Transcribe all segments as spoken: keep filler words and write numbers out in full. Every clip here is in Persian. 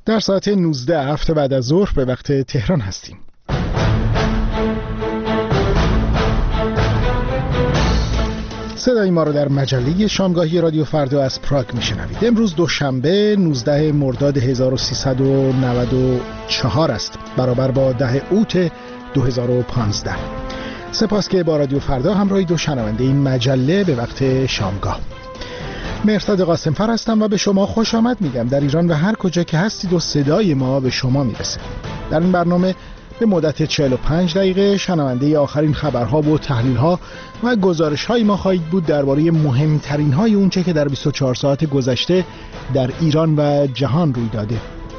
در ساعت نوزده هفته بعد از ظهر به وقت تهران هستیم. صدای ما رو در مجله شامگاهی رادیو فردا از پراگ میشنوید. امروز دوشنبه نوزده مرداد هزار و سیصد و نود و چهار است، برابر با ده اوت دو هزار و پانزده. سپاس که با رادیو فردا همراهی دو شنونده این مجله به وقت شامگاه. مهرداد قاسمفر هستم و به شما خوش آمد میگم در ایران و هر کجا که هستید و صدای ما به شما میرسه. در این برنامه به مدت چهل و پنج دقیقه شنونده آخرین خبرها و تحلیل‌ها و گزارش‌های ما خواهید بود درباره مهمترین‌های اونچه که در بیست و چهار ساعت گذشته در ایران و جهان روی داده.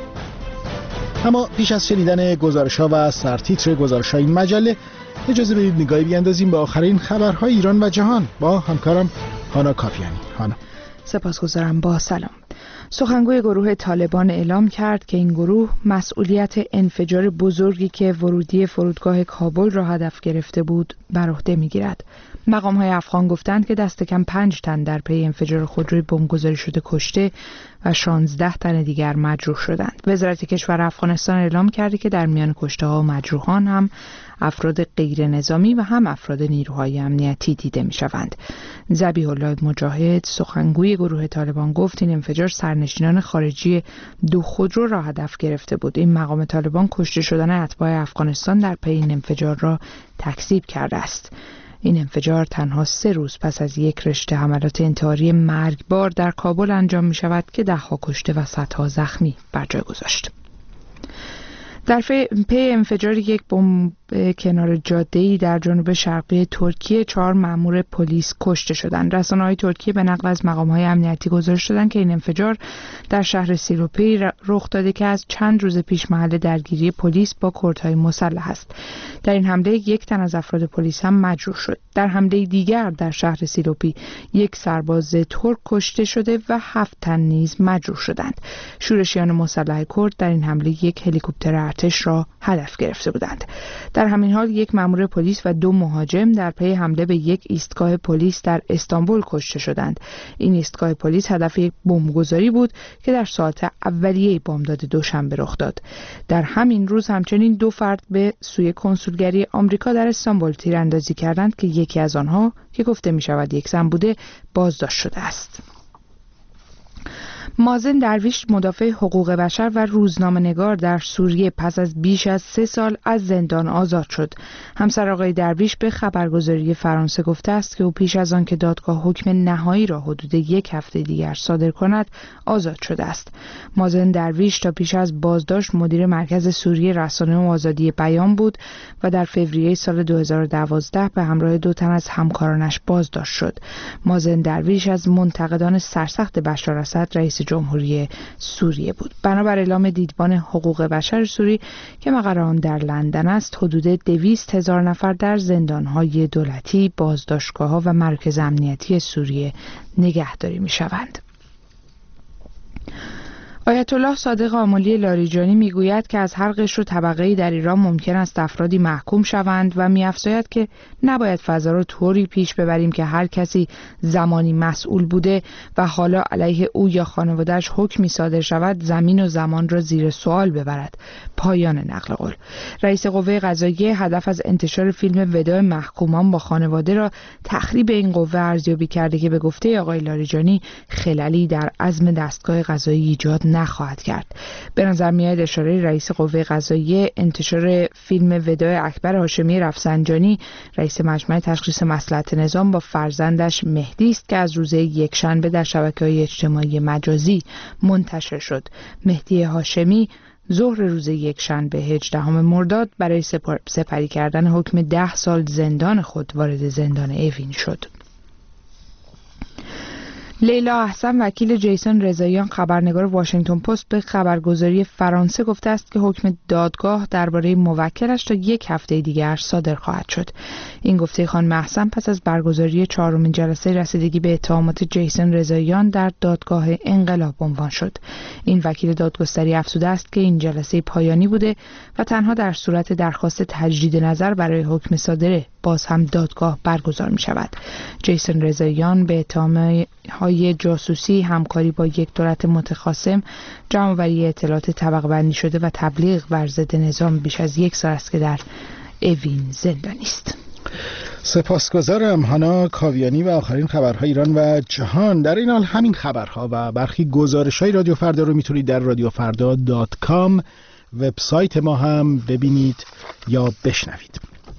اما پیش از شنیدن گزارش‌ها و سرتیتر گزارش‌های این مجله، اجازه بدید نگاهی بیاندازیم به آخرین خبرهای ایران و جهان با همکارم هانا کافیانی. هانا. سپاسگزارم. با سلام. سخنگوی گروه طالبان اعلام کرد که این گروه مسئولیت انفجار بزرگی که ورودی فرودگاه کابل را هدف گرفته بود بر عهده می‌گیرد. مقام‌های افغان گفتند که دست کم پنج تن در پی انفجار خودروی بمبگذاری شده کشته و شانزده تن دیگر مجروح شدند. وزارت کشور افغانستان اعلام کرده که در میان کشته‌ها و مجروحان هم افراد غیر نظامی و هم افراد نیروهای امنیتی دیده می‌شوند. ذبیح الله مجاهد سخنگوی گروه طالبان گفت این انفجار سرنشینان خارجی دو خودرو را هدف گرفته بود. این مقام طالبان کشته شدن اتباع افغانستان در پی این انفجار را تکذیب کرده است. این انفجار تنها سه روز پس از یک رشته حملات انتحاری مرگبار در کابل انجام می شود که ده ها کشته و صدها زخمی بر جای گذاشت. در پی انفجار یک بمب کنار جاده‌ای در جنوب شرقی ترکیه چهار مأمور پلیس کشته شدند. رسانه‌های ترکیه به نقل از مقام‌های امنیتی گزارش دادند که این انفجار در شهر سیروپی رخ داده که از چند روز پیش محل درگیری پلیس با کردهای مسلح است. در این حمله یک تن از افراد پلیس هم مجروح شد. در حمله دیگر در شهر سیروپی یک سرباز ترک کشته شده و هفت تن نیز مجروح شدند. شورشیان مسلح کرد در این حمله یک هلیکوپتر ارتش را هدف گرفته بودند. در همین حال یک مأمور پلیس و دو مهاجم در پی حمله به یک ایستگاه پلیس در استانبول کشته شدند. این ایستگاه پلیس هدف یک بمبگذاری بود که در ساعت اولیه بامداد دوشنبه رخ داد. در همین روز همچنین دو فرد به سوی کنسولگری آمریکا در استانبول تیراندازی کردند که یکی از آنها که گفته می شود یک زن بوده بازداشت شده است. مازن درویش مدافع حقوق بشر و روزنامه‌نگار در سوریه پس از بیش از سه سال از زندان آزاد شد. همسر آقای درویش به خبرگزاری فرانسه گفته است که او پیش از آن که دادگاه حکم نهایی را حدود یک هفته دیگر صادر کند آزاد شده است. مازن درویش تا پیش از بازداشت مدیر مرکز سوریه رسانه و آزادی بیان بود و در فوریه سال دو هزار و دوازده به همراه دو تن از همکارانش بازداشت شد. مازن درویش از منتقدان سرسخت بشار اسد رئیس جمهوری سوریه بود. بنابر اعلام دیدبان حقوق بشر سوری که مقر آن در لندن است، حدود دویست هزار نفر در زندان‌های دولتی، بازداشتگاه‌ها و مرکز امنیتی سوریه نگهداری می‌شوند. آیت الله صادق آملی لاریجانی میگوید که از هر قشر و طبقه‌ای در ایران ممکن است افرادی محکوم شوند و می‌افزاید که نباید فضا را طوری پیش ببریم که هر کسی زمانی مسئول بوده و حالا علیه او یا خانواده‌اش حکمی صادر شود زمین و زمان را زیر سوال ببرد. پایان نقل قول. رئیس قوه قضاییه هدف از انتشار فیلم وداع محکومان با خانواده را تخریب این قوه ارزیابی کرده که به گفته آقای لاریجانی خللی در عزم دستگاه قضایی ایجاد نخواهد کرد. به نظر میاد اشاره رئیس قوه قضاییه انتشار فیلم وداع اکبر هاشمی رفسنجانی رئیس مجمع تشخیص مصلحت نظام با فرزندش مهدی است که از روز یکشنبه در شبکه‌های اجتماعی مجازی منتشر شد. مهدی هاشمی ظهر روز یکشنبه هجدهم مرداد برای سپر... سپری کردن حکم ده سال زندان خود وارد زندان اوین شد. لیلا احسن وکیل جیسون رضاییان خبرنگار واشنگتن پست به خبرگزاری فرانسه گفته است که حکم دادگاه درباره موکلش تا یک هفته دیگر صادر خواهد شد. این گفته خانم احسن پس از برگزاری چهارمین جلسه رسیدگی به اتهامات جیسون رضاییان در دادگاه انقلاب عنوان شد. این وکیل دادگستری افزوده است که این جلسه پایانی بوده و تنها در صورت درخواست تجدید نظر برای حکم صادره باز هم دادگاه برگزار می شود. جیسون رضاییان به اتهام‌های جاسوسی، همکاری با یک دولت متخاصم، جمع‌آوری اطلاعات طبقه بندی شده و تبلیغ بر ضد نظام بیش از یک سال است که در اوین زندانی است. سپاسگزارم هانا کاویانی و آخرین خبرهای ایران و جهان. در این حال همین خبرها و برخی گزارش‌های رادیو فردا رو میتونید در رادیو فردا دات کام وبسایت ما هم ببینید یا بشنوید.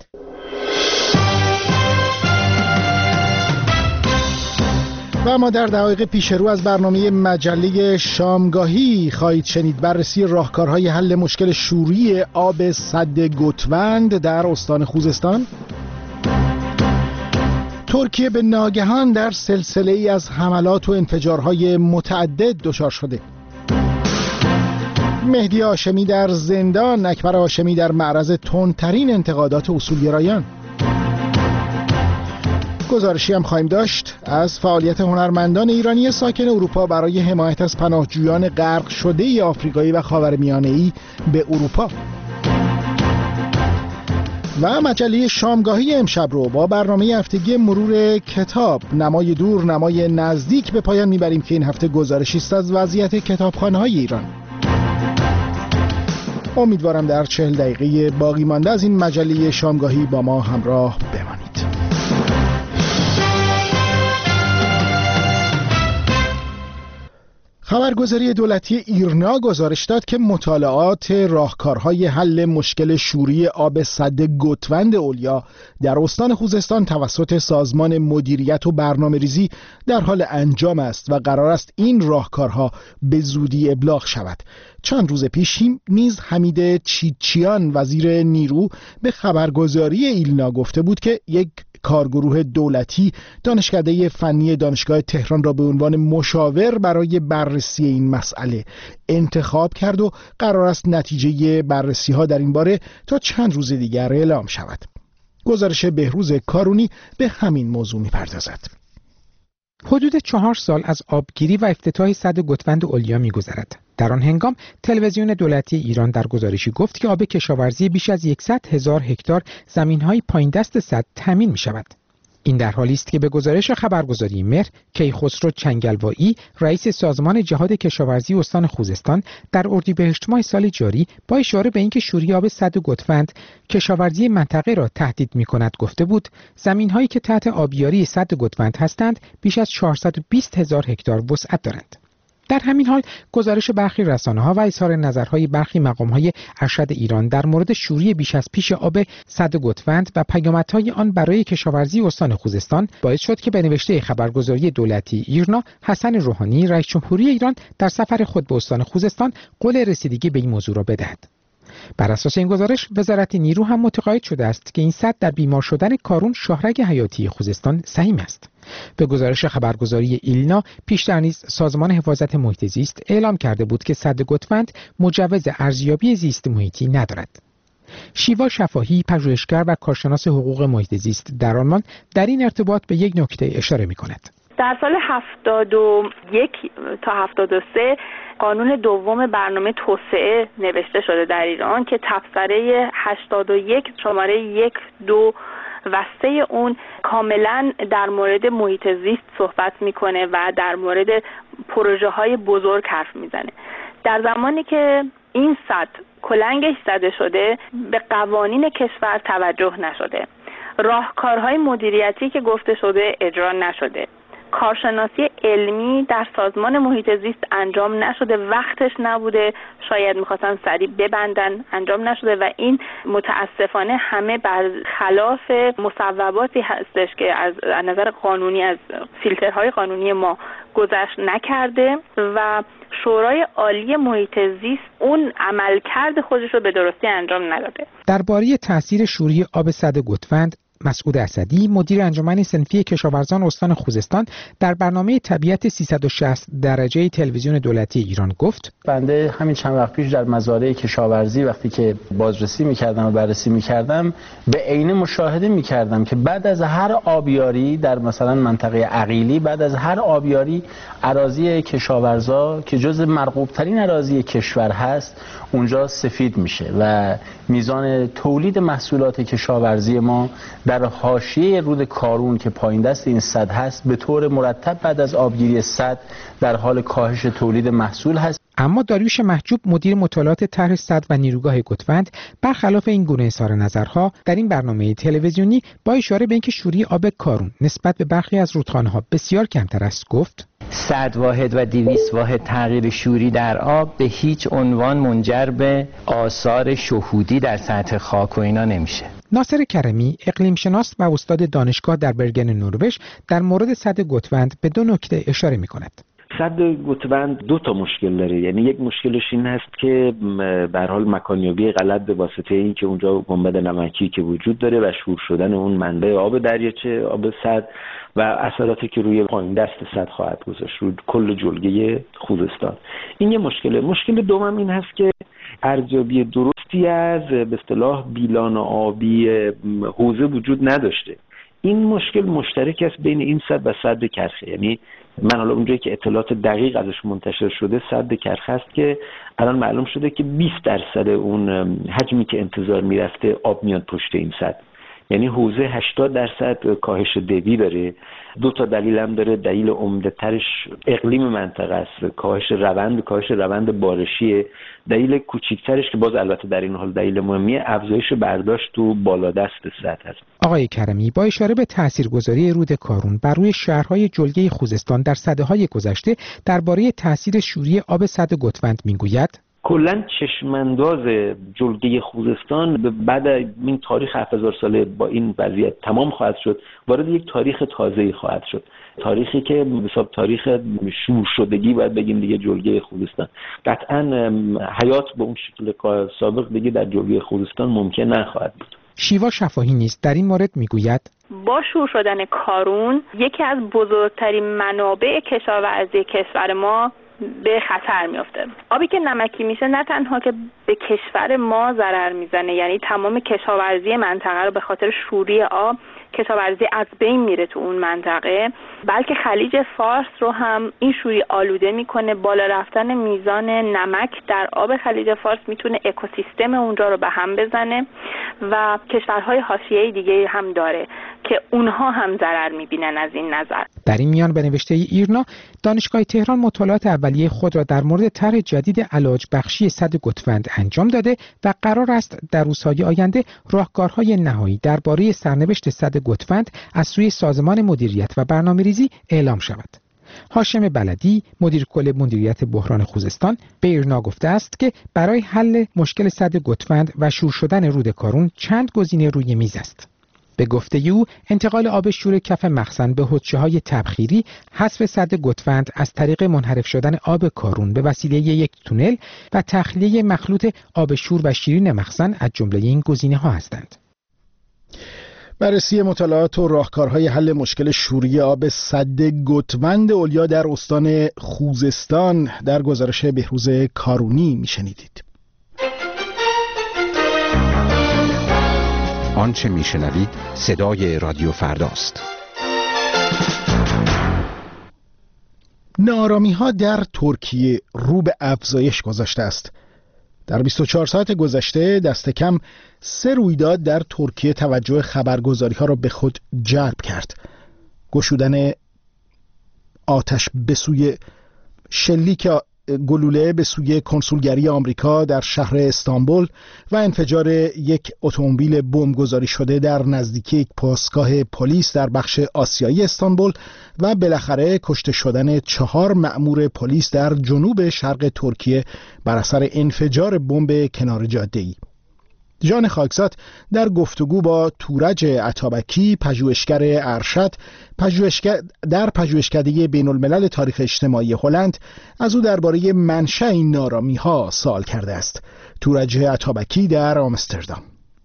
و اما در دقایق پیش رو از برنامه مجله شامگاهی خواهید شنید بررسی راهکارهای حل مشکل شوری آب سد گوتوند در استان خوزستان. ترکیه به ناگهان در سلسله ای از حملات و انفجارهای متعدد دچار شده. مهدی هاشمی در زندان، اکبر هاشمی در معرض تندترین انتقادات اصولگرایان. گزارشی هم خواهیم داشت از فعالیت هنرمندان ایرانی ساکن اروپا برای حمایت از پناهجویان غرق شده آفریقایی و خاورمیانه‌ای به اروپا. و مجله شامگاهی امشب رو با برنامه هفتگی مرور کتاب، نمای دور نمای نزدیک به پایان میبریم که این هفته گزارشی است از وضعیت کتابخانه‌های ایران. امیدوارم در چهل دقیقه باقی مانده از این مجله شامگاهی با ما همراه بمانید. خبرگزاری دولتی ایرنا گزارش داد که مطالعات راهکارهای حل مشکل شوری آب سد گوتوند اولیا در استان خوزستان توسط سازمان مدیریت و برنامه‌ریزی در حال انجام است و قرار است این راهکارها به زودی ابلاغ شود. چند روز پیش نیز حمید چیچیان وزیر نیرو به خبرگزاری ایلنا گفته بود که یک کارگروه دولتی دانشکده فنی دانشگاه تهران را به عنوان مشاور برای بررسی این مسئله انتخاب کرد و قرار است نتیجه بررسی ها در این باره تا چند روز دیگر اعلام شود. گزارش بهروز کارونی به همین موضوع می‌پردازد. حدود چهار سال از آبگیری و افتتاح سد گوتوند اولیا می‌گذرد. در آن هنگام تلویزیون دولتی ایران در گزارشی گفت که آب کشاورزی بیش از صد هزار هکتار زمین‌های پایین دست سد تامین می‌شود. این در حالی است که به گزارش خبرگزاری مهر، کیخسرو چنگلوایی، رئیس سازمان جهاد کشاورزی استان خوزستان، در اردیبهشت ماه سال جاری با اشاره به اینکه شوری آب سد گوتوند کشاورزی منطقه را تهدید می‌کند گفته بود زمین‌هایی که تحت آبیاری سد گوتوند هستند بیش از چهارصد و بیست هزار هکتار وسعت دارند. در همین حال گزارش برخی رسانه‌ها و اظهار نظرهای برخی مقام‌های ارشد ایران در مورد شوری بیش از پیش آب سد گوتوند و پیامدهای آن برای کشاورزی استان خوزستان باعث شد که به نوشته خبرگزاری دولتی ایرنا حسن روحانی رئیس جمهوری ایران در سفر خود به استان خوزستان قول رسیدگی به این موضوع را بدهد. بر اساس این گزارش وزارت نیرو هم متقاعد شده است که این سد در بیمار شدن کارون شاهرگ حیاتی خوزستان سهیم است. به گزارش خبرگزاری ایلنا پیشتر نیز سازمان حفاظت محیط زیست اعلام کرده بود که سد گوتوند مجوز ارزیابی زیست محیطی ندارد. شیوا شفاهی، پژوهشگر و کارشناس حقوق محیط زیست در آلمان، در این ارتباط به یک نکته اشاره می‌کند. در سال هفتاد و یک تا هفتاد و سه قانون دوم برنامه توسعه نوشته شده در ایران که تبصره هشتاد و یک شماره یک دو و سه اون کاملا در مورد محیط زیست صحبت میکنه و در مورد پروژه های بزرگ حرف میزنه. در زمانی که این سد کلنگش زده شده به قوانین کشور توجه نشده، راهکارهای مدیریتی که گفته شده اجرا نشده، کارشناسی علمی در سازمان محیط زیست انجام نشده، وقتش نبوده، شاید میخواستن سریع ببندن، انجام نشده و این متاسفانه همه بر خلاف مصوباتی هستش که از نظر قانونی از فیلترهای قانونی ما گذشت نکرده و شورای عالی محیط زیست اون عملکرد خودش رو به درستی انجام نداده. درباره تاثیر شوری آب سد گوتوند مسعود اسدی، مدیر انجمن صنفی کشاورزان استان خوزستان، در برنامه طبیعت سیصد و شصت درجه تلویزیون دولتی ایران گفت: بنده همین چند وقت پیش در مزارع کشاورزی وقتی که بازرسی می‌کردم و بررسی می‌کردم به عینه مشاهده می‌کردم که بعد از هر آبیاری در مثلا منطقه عقیلی، بعد از هر آبیاری اراضی کشاورزا که جزء مرغوب‌ترین اراضی کشور هست اونجا سفید میشه و میزان تولید محصولات کشاورزی ما در حاشیه رود کارون که پایین دست این سد هست به طور مرتب بعد از آبگیری سد در حال کاهش تولید محصول هست. اما داریوش محجوب مدیر مطالعات طرح سد و نیروگاه گوتوند برخلاف این گونه اظهار نظرها در این برنامه تلویزیونی با اشاره به اینکه شوری آب کارون نسبت به برخی از رودخانه‌ها بسیار کمتر است گفت صد واحد و دویست واحد تغییر شوری در آب به هیچ عنوان منجر به آثار شهودی در سطح خاک و اینا نمیشه. ناصر کرمی اقلیم شناس و استاد دانشگاه در برگن نروژ در مورد سد گوتوند به دو نکته اشاره می‌کند. سد گوتوند دو تا مشکل داره، یعنی یک مشکلش این هست که به هر حال مکانیابی غلط به واسطه این که اونجا گنبد نمکی که وجود داره و شور شدن اون منبع آب دریاچه آب سد و اثراتی که روی پایین دست سد خواهد گذاشت روی کل جلگه خوزستان. این یه مشکله. مشکل دوم این هست که ارزیابی درستی از به اصطلاح بیلان آبی حوزه وجود نداشته. این مشکل مشترک است بین این سد و سد کرخه. یعنی من حالا اونجایی که اطلاعات دقیق ازش منتشر شده سد کرخه است که الان معلوم شده که بیست درصد اون حجمی که انتظار میرفته آب میاد پشت این سد. یعنی حوزه هشتاد درصد کاهش دبی داره. دو تا دلیل هم داره. دلیل عمده ترش اقلیم منطقه است، کاهش روند کاهش روند بارشیه. دلیل کوچیکترش که باز البته در این حال دلیل مهمیه افزایش برداشت تو بالادست سد هست. آقای کرمی با اشاره به تاثیرگذاری رود کارون بر روی شهرهای جلگه خوزستان در سده‌های گذشته درباره تاثیر شوری آب سد گوتوند میگوید کلاً چشمانداز جلگه خوزستان بعد این تاریخ هفت هزار ساله با این وضعیت تمام خواهد شد، وارد یک تاریخ تازه‌ای خواهد شد، تاریخی که به حساب تاریخ شور شدگی باید بگیم دیگه جلگه خوزستان. قطعاً حیات به اون شکل سابق دیگه در جلگه خوزستان ممکن نخواهد بود. شیوا شفاهی نیز در این مورد میگوید با شور شدن کارون یکی از بزرگترین منابع کشاورزی کشور ما به خطر میفته. آبی که نمکی میشه نه تنها که به کشور ما ضرر میزنه، یعنی تمام کشاورزی منطقه رو به خاطر شوری آب کشاورزی از بین میره تو اون منطقه، بلکه خلیج فارس رو هم این شوری آلوده میکنه. بالا رفتن میزان نمک در آب خلیج فارس میتونه اکوسیستم اونجا رو به هم بزنه و کشورهای حاشیه‌ای دیگه هم داره که اونها هم ضرر میبینن از این نظر. در این میان به نوشته ایرنا دانشگاه تهران مطالعات اولیه خود را در مورد طرح جدید علاج بخشی سد گوتوند انجام داده و قرار است در روزهای آینده راهکارهای نهایی درباره سرنوشت سد گوتوند از سوی سازمان مدیریت و برنامه‌ریزی اعلام شود. هاشم بلدی مدیر کل مدیریت بحران خوزستان به ایرنا گفته است که برای حل مشکل سد گوتوند و شور شدن رود کارون چند گزینه روی میز است. به گفته او انتقال آب شور کف مخزن به حوضچه‌های تبخیری، حذف سد گوتوند از طریق منحرف شدن آب کارون به وسیله یک تونل و تخلیه مخلوط آب شور و شیرین مخزن از جمله این گزینه‌ها هستند. بررسی مطالعات و راهکارهای حل مشکل شوری آب سد گوتوند اولیا در استان خوزستان در گزارش بهروز کارونی میشنیدید. آنچه میشنوید صدای رادیو فرداست. ناآرامی ها در ترکیه رو به افزایش گذاشته است. در بیست و چهار ساعت گذشته دست کم سه رویداد در ترکیه توجه خبرگزاری ها را به خود جلب کرد. گشودن آتش به سوی شلیک گلوله به سوی کنسولگری آمریکا در شهر استانبول و انفجار یک اتومبیل بمبگذاری شده در نزدیکی یک پاسگاه پلیس در بخش آسیایی استانبول و بالاخره کشته شدن چهار مأمور پلیس در جنوب شرق ترکیه بر اثر انفجار بمب کنار جاده‌ای. جان خاکزاد در گفتگو با تورج عطابکی پژوهشگر ارشد پژوهشگر در پژوهشکده بین الملل تاریخ اجتماعی هلند از او درباره منشأ این ناآرامی‌ها سوال کرده است. تورج عطابکی در آمستردام.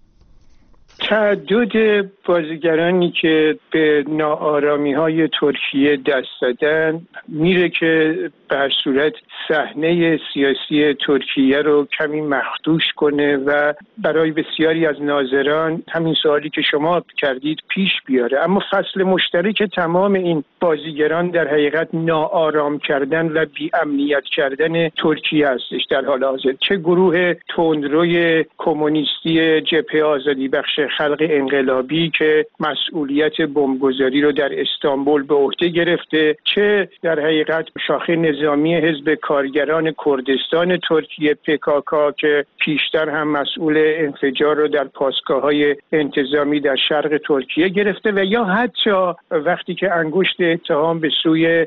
تعدد بازیگرانی که به ناآرامی‌های ترکیه دست دادن میره که به هر صورت صحنه سیاسی ترکیه رو کمی مخدوش کنه و برای بسیاری از ناظران همین سوالی که شما کردید پیش بیاره. اما فصل مشترک تمام این بازیگران در حقیقت ناآرام کردن و بی‌امنیت کردن ترکیه هستش در حال حاضر. چه گروه تندروی کمونیستی جبهه آزادی بخش خلق انقلابی که مسئولیت بمبگذاری رو در استانبول به عهده گرفته، چه در حقیقت شاخه نظامی حزب کارگران کردستان ترکیه پکاکا که پیشتر هم مسئول انفجار رو در پاسگاه‌های انتظامی در شرق ترکیه گرفته، و یا حتی وقتی که انگشت اتهام به سوی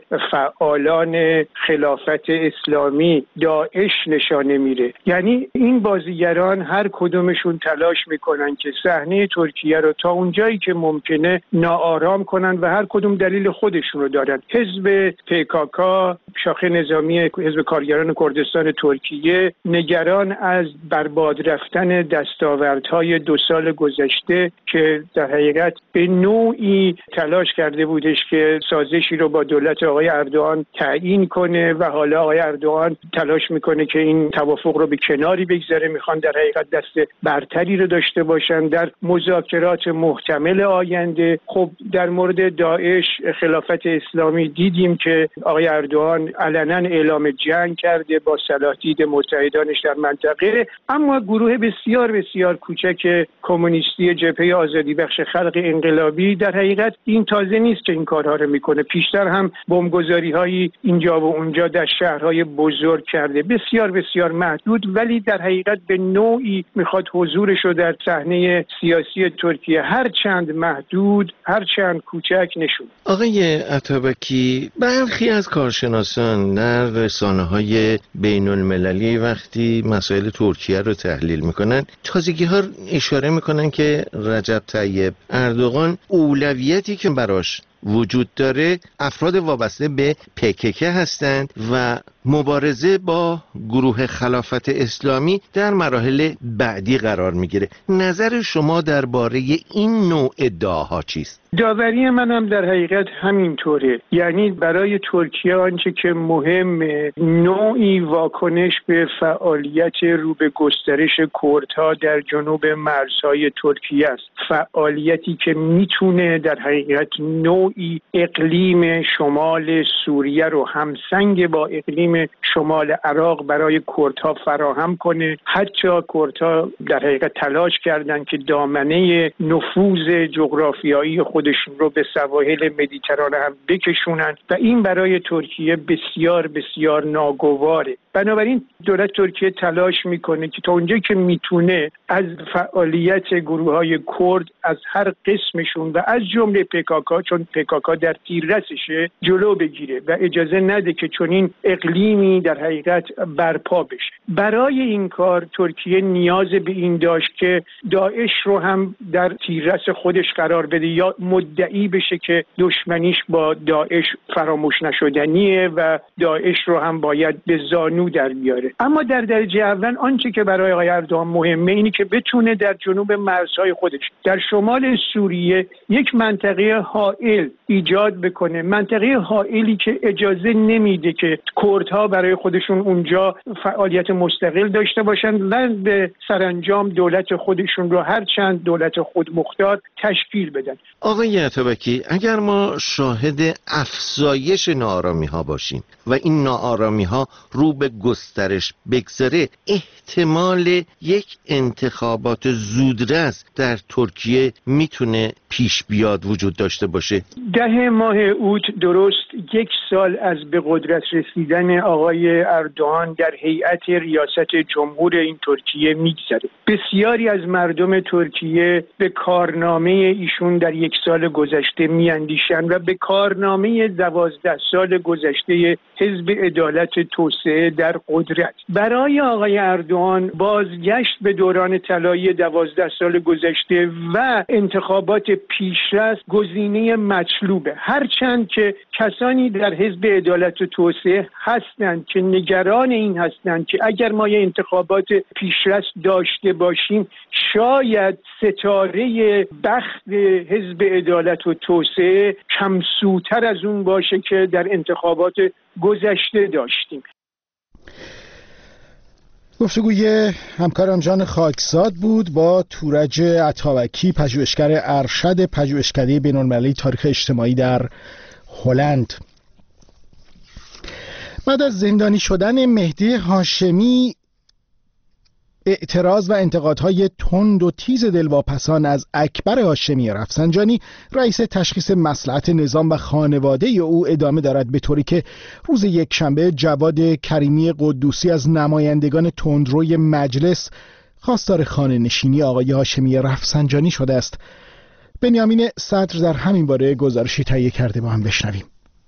فعالان خلافت اسلامی داعش نشانه میره. یعنی این بازیگران هر کدومشون تلاش میکنن که صحنه ترکیه رو تا اونجایی که ممکنه ناآرام کنن و هر کدوم دلیل خودشون رو دارن. حزب پیکاکا، شاخه نظامی حزب کارگران کردستان ترکیه، نگران از برباد رفتن دستاوردهای دو سال گذشته که در حقیقت به نوعی تلاش کرده بودش که سازشی رو با دولت آقای اردوغان تعیین کنه و حالا آقای اردوغان تلاش میکنه که این توافق رو به کناری بگذاره، میخوان در حقیقت دست برتری رو داشته باشن در مذاکرات محتمل آینده. خب در مورد داعش، خلافت اسلامی دیدیم که آقای اردوغان علنا اعلام جنگ کرده با صلاح دید متحدانش در منطقه، اما گروه بسیار بسیار کوچک کمونیستی جبهه آزادی بخش خلق انقلابی در حقیقت این تازه نیست که این کارها رو میکنه، پیشتر هم بمبگذاری‌هایی اینجا و اونجا در شهرهای بزرگ کرده، بسیار بسیار محدود، ولی در حقیقت به نوعی میخواد حضورش رو در صحنه سیاسی ترکیه هر چند محدود، هر چند کوچک نشون. آقای عطابکی، برخی از کارشناسان در رسانه‌های بین المللی وقتی مسائل ترکیه رو تحلیل میکنن، تازگی ها اشاره میکنن که رجب طیب اردوغان اولویتی که براش وجود داره افراد وابسته به پکک هستند و مبارزه با گروه خلافت اسلامی در مراحل بعدی قرار میگیره. نظر شما درباره این نوع ادعاها چیست؟ داوری منم در حقیقت همینطوره. یعنی برای ترکیه آنچه که مهمه نوعی واکنش به فعالیت رو به گسترش کردها در جنوب مرزهای ترکیه است، فعالیتی که میتونه در حقیقت نوعی اقلیم شمال سوریه رو همسنگ با اقلیم شمال عراق برای کردها فراهم کنه. حتی کردها در حقیقت تلاش کردند که دامنه نفوذ جغرافیایی خودشون رو به سواحل مدیترانه هم بکشونن و این برای ترکیه بسیار بسیار ناگواره. بنابراین دولت ترکیه تلاش میکنه که تا اونجایی که میتونه از فعالیت گروه‌های کرد از هر قسمشون و از جمله پکاکا، چون پکاکا در تیررسشه، جلو بگیره و اجازه نده که چنین اقلیمی در حقیقت برپا بشه. برای این کار ترکیه نیاز به این داشت که داعش رو هم در تیررس خودش قرار بده یا مدعی بشه که دشمنیش با داعش فراموش نشدنیه و داعش رو هم باید به زانو در بیاره. اما در درجه اول آنچه که برای آقای اردوغان مهمه اینه که بتونه در جنوب مرزهای خودش در شمال سوریه یک منطقه حائل ایجاد بکنه، منطقه حائلی که اجازه نمیده که کردها برای خودشون اونجا فعالیت مستقل داشته باشن و به سرانجام دولت خودشون رو هر چند دولت خودمختار تشکیل بدن. آقای عطابکی، اگر ما شاهد افزایش ناآرامی ها باشیم و این ناآرامی ها رو به گسترش بگذاره، احتمال یک انتخابات زودرس در ترکیه میتونه پیش بیاد، وجود داشته باشه؟ ده ماه اوت، درست یک سال از به قدرت رسیدن آقای اردوغان در هیئت ریاست جمهور این ترکیه میگذره. بسیاری از مردم ترکیه به کارنامه ایشون در یک سال گذشته میاندیشن و به کارنامه دوازده سال گذشته حزب عدالت توسعه در قدرت. برای آقای اردوغان بازگشت به دوران طلایی دوازده سال گذشته و انتخابات پیشرفت گزینه مطلوبه، هرچند که کسانی در حزب عدالت و توسعه هستند که نگران این هستند که اگر ما یه انتخابات پیشرفت داشته باشیم شاید ستاره بخت حزب عدالت و توسعه کمسوتر از اون باشه که در انتخابات گذشته داشتیم. گفتگوی همکارم جان خاکزاد بود با تورج عطابکی، پژوهشگر ارشد پژوهشکده بین‌المللی تاریخ اجتماعی در هلند. بعد از زندانی شدن مهدی هاشمی اعتراض و انتقادهای تند و تیز دلواپسان از اکبر هاشمی رفسنجانی رئیس تشخیص مصلحت نظام و خانواده او ادامه دارد، به طوری که روز یکشنبه جواد کریمی قدوسی از نمایندگان تندروی مجلس خواستار خانه نشینی آقای هاشمی رفسنجانی شده است. بنیامین صدر در همین باره گزارشی تهیه کرده، با هم بشنویم.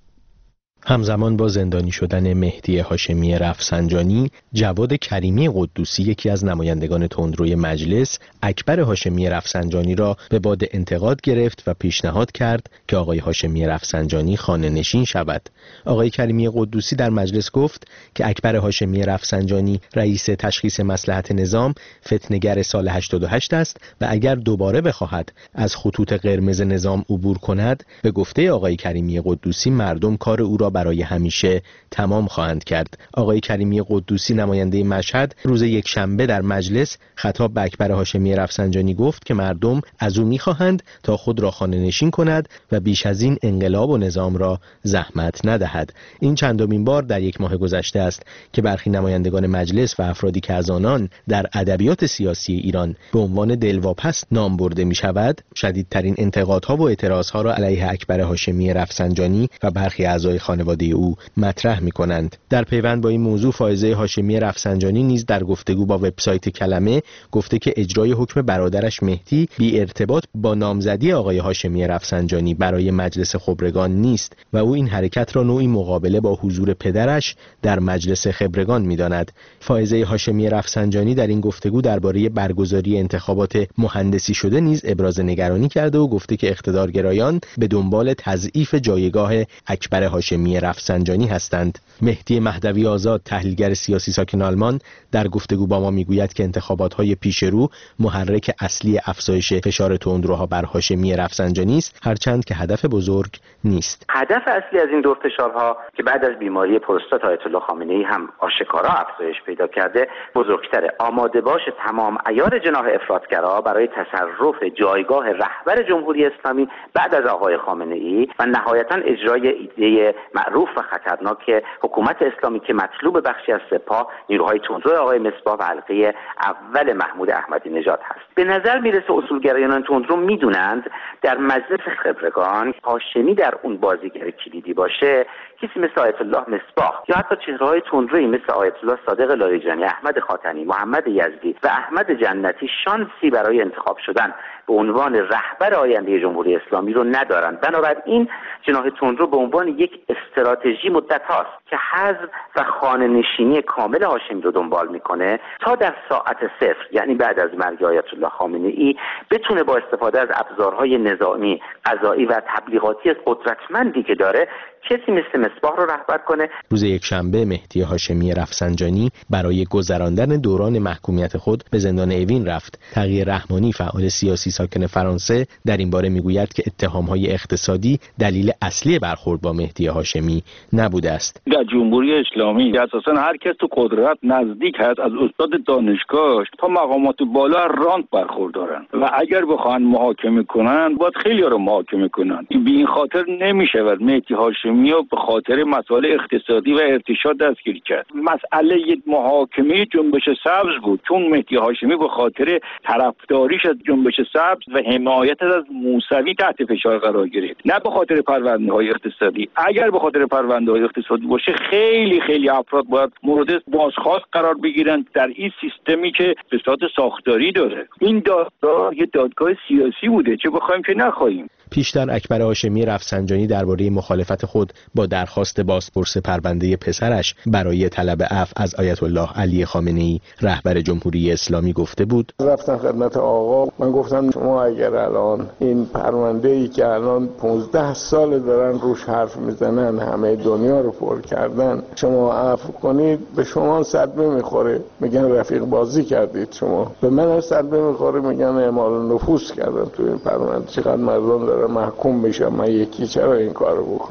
همزمان با زندانی شدن مهدی هاشمی رفسنجانی، جواد کریمی قدوسی یکی از نمایندگان تندروی مجلس اکبر هاشمی رفسنجانی را به باد انتقاد گرفت و پیشنهاد کرد که آقای هاشمی رفسنجانی خانه نشین شود. آقای کریمی قدوسی در مجلس گفت که اکبر هاشمی رفسنجانی رئیس تشخیص مصلحت نظام فتنه‌گر سال هشتاد و هشت است و اگر دوباره بخواهد از خطوط قرمز نظام عبور کند، به گفته آقای کریمی قدوسی مردم کار او را برای همیشه تمام خواهند کرد. آقای کریمی قدوسی نماینده مشهد روز یکشنبه در مجلس خطاب به اکبر هاشمی رفسنجانی گفت که مردم از او می‌خواهند تا خود را خانه نشین کند و بیش از این انقلاب و نظام را زحمت ندهد. این چندمین بار در یک ماه گذشته است که برخی نمایندگان مجلس و افرادی که از آنان در ادبیات سیاسی ایران به عنوان دلواپس نام برده می‌شود، شدیدترین انتقادها و اعتراضها را علیه اکبر هاشمی رفسنجانی و برخی اعضای خانواده او مطرح می‌کنند. در پیوند با این موضوع، فائزه هاشمی رفسنجانی نیز در گفتگو با وبسایت کلمه گفته که اجرای حکم برادرش مهدی بی ارتباط با نامزدی آقای هاشمی رفسنجانی برای مجلس خبرگان نیست و او این حرکت را نوعی مقابله با حضور پدرش در مجلس خبرگان می‌داند. فائزه هاشمی رفسنجانی در این گفتگو درباره برگزاری انتخابات مهندسی شده نیز ابراز نگرانی کرده و گفته که اقتدارگرایان به دنبال تضعیف جایگاه اکبر هاشمی رفسنجانی هستند. مهدی مهدوی آزاد، تحلیلگر سیاسی ساکن آلمان، در گفتگو با ما میگوید که انتخابات‌های پیش رو محرک اصلی افزایش فشار تندروها بر هاشمی رفسنجانی است، هرچند که هدف بزرگ نیست. هدف اصلی از این دور فشارها که بعد از بیماری پروستات آیت الله خامنه‌ای هم آشکارا افزایش پیدا کرده بزرگتره. آماده باش تمام عیار جناح افراطگرا برای تصرف جایگاه رهبر جمهوری اسلامی بعد از آقای خامنه‌ای و نهایتاً اجرای ایده معروف و خطرناک حکومت اسلامی که مطلوب بخشی از سپاه، نیروهای تندرو آقای مصباح و حلقه اول محمود احمدی نژاد هست. به نظر میرسه اصولگرایان تندرو میدونند در مجلس خبرگان هاشمی در اون بازیگر کلیدی باشه، کسی مثل آیت الله مصباح یا حتی چهره‌های تندرویی مثل آیت الله صادق لاریجانی، احمد خاتمی، محمد یزدی و احمد جنتی شانسی برای انتخاب شدن به عنوان رهبر آینده جمهوری اسلامی رو ندارند. بنابراین جناح تندرو به عنوان یک استراتژی مدت هاست که حذف و خانه نشینی کامل هاشمی رو دنبال میکنه تا در ساعت صفر، یعنی بعد از مرگ آیت الله خامنه‌ای، بتونه با استفاده از ابزارهای نظامی، قضایی و تبلیغاتی قدرتمندی که داره کسی مثل مصباح رو رهبر کنه. روز یکشنبه مهدی هاشمی رفسنجانی برای گذراندن دوران محکومیت خود به زندان اوین رفت. تقی رحمانی، فعال سیاسی ساکن فرانسه، در این باره میگوید که اتهام‌های اقتصادی دلیل اصلی برخورد با مهدی هاشمی نبوده است. در جمهوری اسلامی اساساً هر کس تو قدرت نزدیک هست، از استاد دانشگاه تا مقامات بالا رانت برخوردارن و اگر بخوان محاکمه کنن باید خیلی رو محاکمه کنن. به این خاطر نمیشود مهدی هاشمی و به خاطر مسائل اقتصادی و ارتشاد دستگیر کرد. مسئله یک محاکمه جنبش سبز بود، چون مهدی هاشمی به خاطر طرفداریش از جنبش سبز و حمایت از موسوی تحت فشار قرار گرفت، نه به خاطر پرونده‌های اقتصادی. اگر به خاطر پرونده‌های اقتصادی باشه خیلی خیلی افراد باید مورد بازخواست قرار بگیرن در این سیستمی که به صورت ساختاری داره. این دادگاه یه دادگاه سیاسی بوده، چه بخوایم که نخواهیم. پیشتر اکبر هاشمی رفسنجانی درباره مخالفت خود با درخواست بازپرس پرونده پسرش برای طلب عفو از آیت الله علی خامنه‌ای رهبر جمهوری اسلامی گفته بود: رفتم خدمت آقا، من گفتم شما اگر الان این پرونده‌ای که الان پانزده سال دارن روش حرف میزنن، همه دنیا رو پر کردن، شما عفو کنید، به شما صدمه میخوره، میگن رفیق بازی کردید، شما به من صدمه میخوره، میگن اعمال نفوذ کردم تو این پرونده. چقدر مردم داره محکوم میشن، من یکی چرا این کارو بکنم؟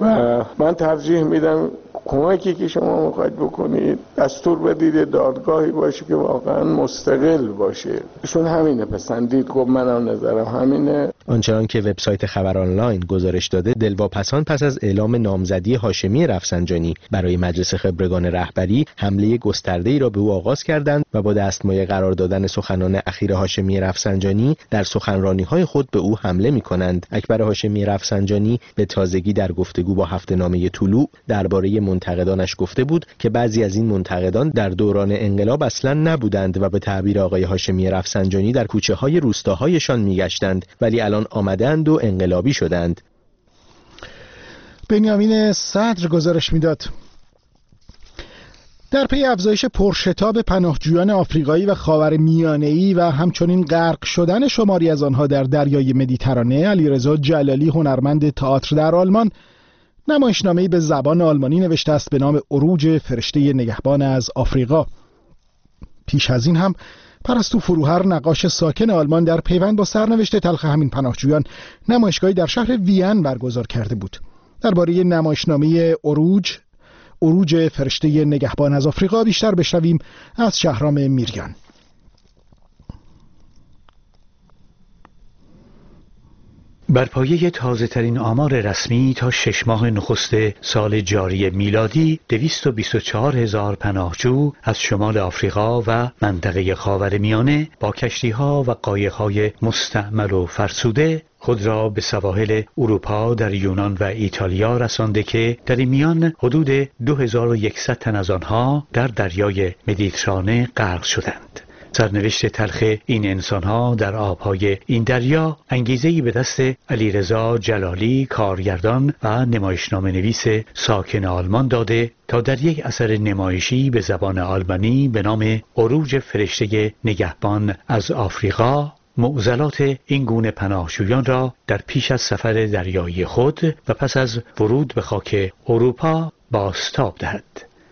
و من ترجیح میدم کمکی که شما میخواید بکنید دستور بدید دادگاهی باشه که واقعا مستقل باشه. ایشون همینه پسندید، گفت منم نظرم همینه. آنچنان که وبسایت خبر آنلاین گزارش داده، دلواپسان پس از اعلام نامزدی هاشمی رفسنجانی برای مجلس خبرگان رهبری حمله گسترده‌ای را به او آغاز کردند و با دستمایه قرار دادن سخنان اخیر هاشمی رفسنجانی در سخنرانی‌های خود به او حمله می‌کنند. اکبر هاشمی رفسنجانی به تازگی در گفتگو با هفته‌نامه طلوع درباره منتقدانش گفته بود که بعضی از این منتقدان در دوران انقلاب اصلا نبودند و به تعبیر آقای هاشمی رفسنجانی در کوچه‌های روستاهایشان می‌گشتند، ولی الان آمدند و انقلابی شدند. بنیامین صدر گزارش میداد. در پی افزایش پرشتاب پناهجویان آفریقایی و خاورمیانه‌ای و همچنین غرق شدن شماری از آنها در دریای مدیترانه، علیرضا جلالی هنرمند تئاتر در آلمان نمایشنامه‌ای به زبان آلمانی نوشته است به نام عروج فرشته نگهبان از آفریقا. پیش از این هم پرستو فروهر، نقاش ساکن آلمان، در پیوند با سرنوشت تلخ همین پناهجویان نمایشگاهی در شهر وین برگزار کرده بود. درباره نمایشنامه عروج عروج فرشته نگهبان از آفریقا بیشتر بشنویم از شهرام میریان. بر پایه تازه ترین آمار رسمی تا شش ماه نخست سال جاری میلادی دویست و بیست و چهار هزار پناهجو از شمال آفریقا و منطقه خاورمیانه با کشتی‌ها و قایق‌های مستعمل و فرسوده خود را به سواحل اروپا در یونان و ایتالیا رسانده که در این میان حدود دو هزار و صد تن از آنها در دریای مدیترانه غرق شدند. سرنوشت تلخ این انسانها در آبهای این دریا انگیزه‌ای به دست علیرضا جلالی، کارگردان و نمایشنامه نویس ساکن آلمان داده تا در یک اثر نمایشی به زبان آلمانی به نام عروج فرشته نگهبان از آفریقا معضلات این گونه پناهجویان را در پیش از سفر دریایی خود و پس از ورود به خاک اروپا بازتاب دهد.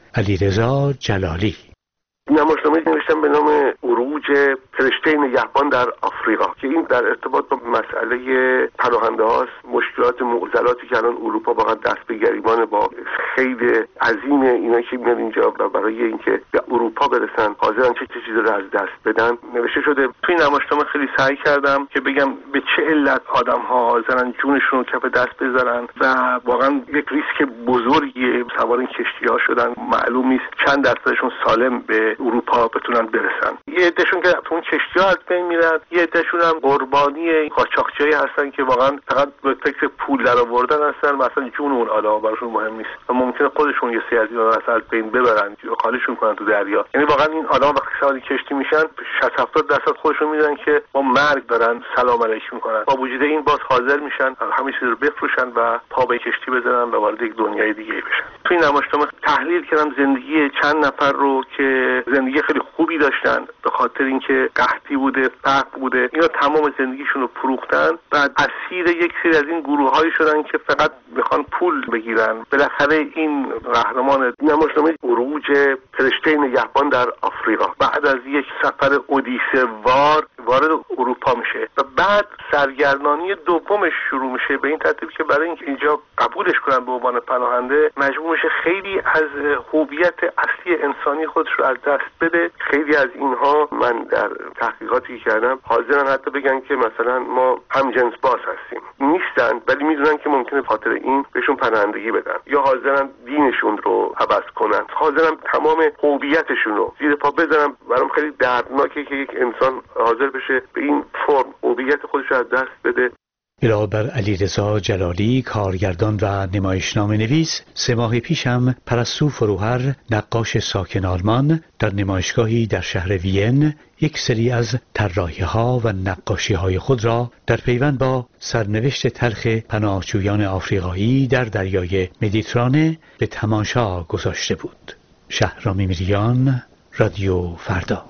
علیرضا جلالی. نمایشنامه نوشتم به نام عروج فرشته نگهبان در آفریقا که این در ارتباط با مسئله پناهنده هاست، مشکلات معضلاتی که الان اروپا واقعا دست به گریبان با خیلی عظیم اینا که میان اینجا و برای اینکه به اروپا برسن حاضرن چه چه چیزی رو از دست بدن نوشته شده. توی نمایشنامه خیلی سعی کردم که بگم به چه علت آدم ها حاضرن جونشون رو کف دست بذارن و واقعا یک ریسک بزرگی سوار این کشتی ها شدن. معلوم نیست چند درصدشون سالم به اروپا بتونن برسن. یه عدهشون که تو اون کشتی‌ها از بین میرن، یه عدهشون هم قربانی قاچاقچیایی هستن که واقعا فقط به فکر پول درآوردن هستن، مثلا جون اون آدم‌ها براشون مهم نیست و ممکنه خودشون یه سری از اینا رو از بین ببرن یا خالیشون کنن تو دریا. یعنی واقعا این آدم‌ها وقتی سوار کشتی میشن شصت هفتاد درصد خودشون میدونن که با مرگ دارن سلام علیک میکنن. با وجود این باز حاضر میشن همه چیز رو بفروشن و پا به کشتی بزنن و وارد یک دنیای دیگه بشن. تو این نمایشنامه تحلیل کردم زندگی چند نفر رو که زندگی خیلی خوبی داشتن، به خاطر اینکه قحطی بوده، فقر بوده، اینا تمام زندگیشون رو فروختن، بعد اسیر یک سری از این گروه‌هایی شدن که فقط میخوان پول بگیرن. بالاخره این قهرمان نمایشنامه عروج فرشته نگهبان در آفریقا بعد از یک سفر اودیسه وار وارد اروپا میشه و بعد سرگردانی دومش شروع میشه به این ترتیب که برای اینکه اینجا قبولش کنن به عنوان پناهنده مجبور میشه خیلی از هویت اصلی انسانی خودش رو از دست بده. خیلی از اینها من در تحقیقاتی کردم حاضرن حتی بگن که مثلا ما هم جنس باز هستیم، نیستن ولی میدونن که ممکنه خاطر این بهشون پناهندگی بدن، یا حاضرن دینشون رو عوض کنن، حاضرن تمام هویتشون رو زیر پا بذارن. برام خیلی دردناکه که یک انسان حاضر بشه به این فرم هویت خودش رو از دست بده. علاوه بر علیرضا جلالی، کارگردان و نمایشنامه نویس، سه ماه پیش هم پرستو فروهر، نقاش ساکن آلمان، در نمایشگاهی در شهر وین یک سری از طراحی‌ها و نقاشی‌های خود را در پیوند با سرنوشت تلخ پناهجویان آفریقایی در دریای مدیترانه به تماشا گذاشته بود. شهرام میریان، رادیو فردا.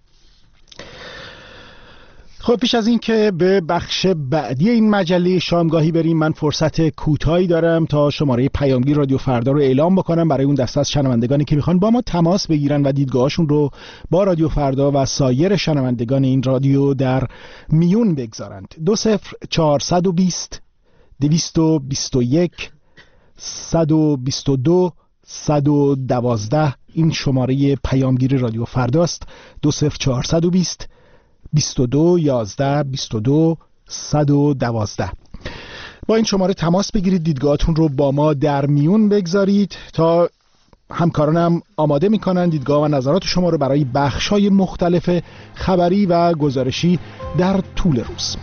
خب پیش از این که به بخش بعدی این مجله شامگاهی بریم، من فرصت کوتاهی دارم تا شماره پیامگیر رادیو فردا رو اعلام بکنم برای اون دسته از شنوندگانی که میخوان با ما تماس بگیرن و دیدگاهشون رو با رادیو فردا و سایر شنوندگان این رادیو در میون بگذارند. دو صفر چهارصد و بیست دویست و بیست و یک صد و بیست و دو صد و دوازده این شماره پیامگیر رادیو فرداست. دو صفر چهارصد و بیست بیست و دو یازده بیست و دو صد و دوازده. با این شماره تماس بگیرید، دیدگاهاتون رو با ما در میون بگذارید تا همکارانم آماده میکنن دیدگاه و نظرات شما رو برای بخش‌های مختلف خبری و گزارشی در طول روز.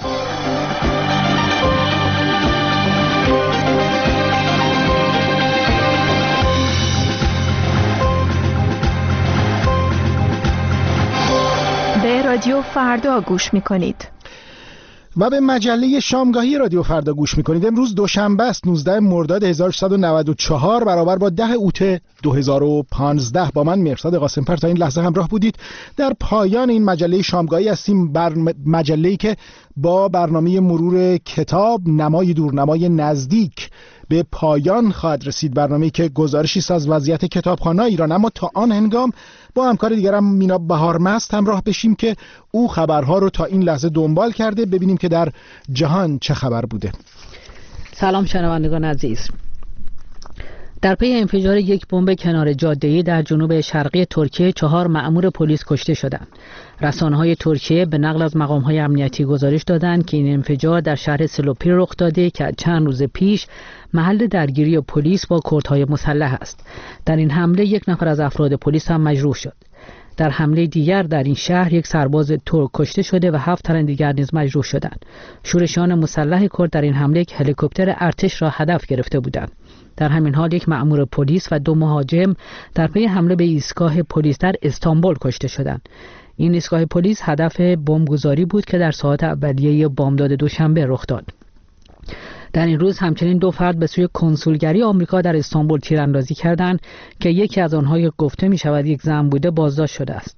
به رادیو فردا گوش میکنید و به مجله شامگاهی رادیو فردا گوش میکنید. امروز دوشنبه است، نوزده مرداد هزار و سیصد و نود و چهار برابر با ده اوت دو هزار و پانزده. با من مرصاد قاسم‌پر تا این لحظه همراه بودید. در پایان این مجله شامگاهی هستیم، بر مجله‌ای که با برنامه مرور کتاب نمای دورنمای نزدیک به پایان خواهد رسید، برنامه‌ای که گزارشی است از وضعیت کتابخانه‌های ایران. اما تا آن هنگام با همکار دیگرم مینا بهارمست همراه بشیم که او خبرها رو تا این لحظه دنبال کرده، ببینیم که در جهان چه خبر بوده. سلام شنوندگان عزیز. در پی انفجار یک بمب کنار جاده‌ای در جنوب شرقی ترکیه چهار مأمور پلیس کشته شدند. رسانه‌های ترکیه به نقل از مقام‌های امنیتی گزارش دادند که این انفجار در شهر سلوپی رخ داده که چند روز پیش محل درگیری پلیس با کردهای مسلح است. در این حمله یک نفر از افراد پلیس هم مجروح شد. در حمله دیگر در این شهر یک سرباز ترک کشته شده و هفت تن دیگر نیز مجروح شدند. شورشیان مسلح کرد در این حمله یک هلیکوپتر ارتش را هدف گرفته بودند. در همین حال یک مأمور پلیس و دو مهاجم در پی حمله به ایستگاه پلیس در استانبول کشته شدند. این ایستگاه پلیس هدف بمبگذاری بود که در ساعات اولیه بامداد دوشنبه رخ داد. در این روز همچنین دو فرد به سوی کنسولگری آمریکا در استانبول تیراندازی کردند که یکی از آنها که گفته می شود یک زن بوده بازداشت شده است.